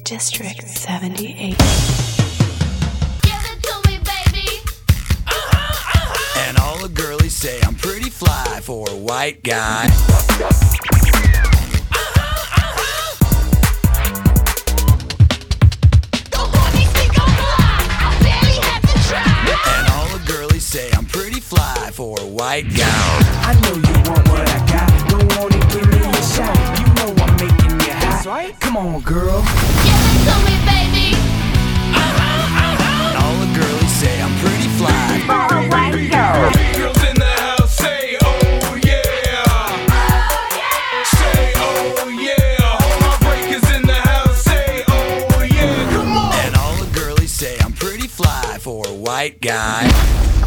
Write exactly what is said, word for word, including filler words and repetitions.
District seventy-eight. Give it to me, baby. Uh-huh, uh-huh. And all the girlies say I'm pretty fly for a white guy. Say I'm pretty fly for a white guy. I know you want what I got. Don't wanna give me a shot. You know I'm making you hot. That's right. Come on, girl. Give it to me, baby. Uh-huh, uh-huh. And all the girlies say I'm pretty fly for a white girl. Girls in the house say, oh yeah. Oh yeah. Say, oh yeah. All my breakers in the house say, oh yeah. Come on. And all the girlies say I'm pretty fly for a white guy.